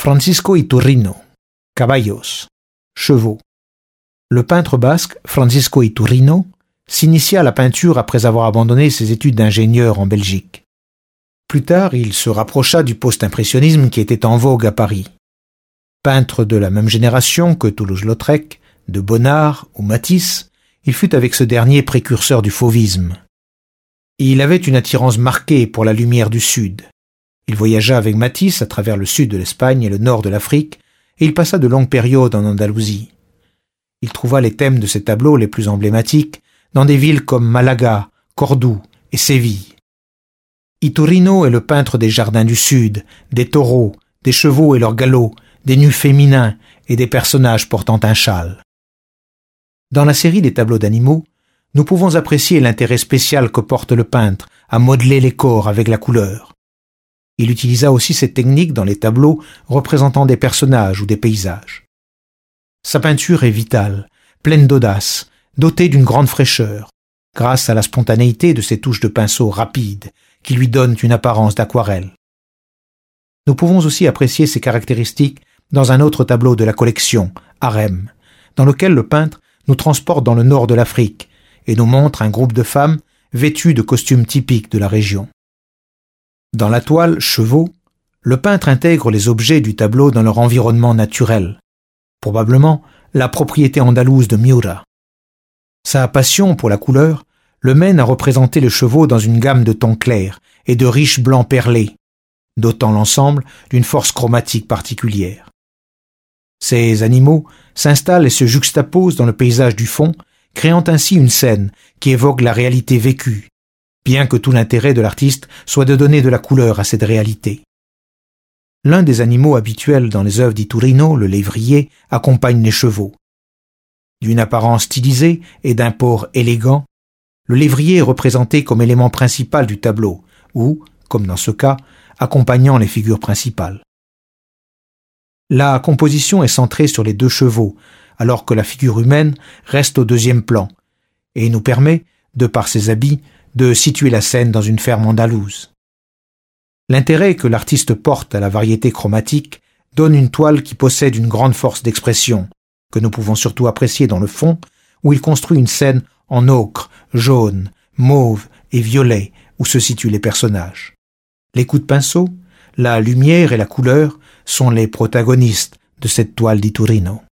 Francisco Iturrino. Caballos. Chevaux. Le peintre basque Francisco Iturrino s'initia à la peinture après avoir abandonné ses études d'ingénieur en Belgique. Plus tard, il se rapprocha du post-impressionnisme qui était en vogue à Paris. Peintre de la même génération que Toulouse-Lautrec, de Bonnard ou Matisse, il fut avec ce dernier précurseur du fauvisme. Il avait une attirance marquée pour la lumière du Sud. Il voyagea avec Matisse à travers le sud de l'Espagne et le nord de l'Afrique, et il passa de longues périodes en Andalousie. Il trouva les thèmes de ses tableaux les plus emblématiques dans des villes comme Malaga, Cordoue et Séville. Iturrino est le peintre des jardins du Sud, des taureaux, des chevaux et leurs galops, des nus féminins et des personnages portant un châle. Dans la série des tableaux d'animaux, nous pouvons apprécier l'intérêt spécial que porte le peintre à modeler les corps avec la couleur. Il utilisa aussi cette technique dans les tableaux représentant des personnages ou des paysages. Sa peinture est vitale, pleine d'audace, dotée d'une grande fraîcheur, grâce à la spontanéité de ses touches de pinceau rapides, qui lui donnent une apparence d'aquarelle. Nous pouvons aussi apprécier ces caractéristiques dans un autre tableau de la collection, Harem, dans lequel le peintre nous transporte dans le nord de l'Afrique et nous montre un groupe de femmes vêtues de costumes typiques de la région. Dans la toile Chevaux, le peintre intègre les objets du tableau dans leur environnement naturel, probablement la propriété andalouse de Miura. Sa passion pour la couleur le mène à représenter les chevaux dans une gamme de tons clairs et de riches blancs perlés, dotant l'ensemble d'une force chromatique particulière. Ces animaux s'installent et se juxtaposent dans le paysage du fond, créant ainsi une scène qui évoque la réalité vécue, bien que tout l'intérêt de l'artiste soit de donner de la couleur à cette réalité. L'un des animaux habituels dans les œuvres d'Iturrino, le lévrier, accompagne les chevaux. D'une apparence stylisée et d'un port élégant, le lévrier est représenté comme élément principal du tableau, ou, comme dans ce cas, accompagnant les figures principales. La composition est centrée sur les deux chevaux, alors que la figure humaine reste au deuxième plan, et nous permet, de par ses habits, de situer la scène dans une ferme andalouse. L'intérêt que l'artiste porte à la variété chromatique donne une toile qui possède une grande force d'expression, que nous pouvons surtout apprécier dans le fond, où il construit une scène en ocre, jaune, mauve et violet, où se situent les personnages. Les coups de pinceau, la lumière et la couleur sont les protagonistes de cette toile d'Iturrino.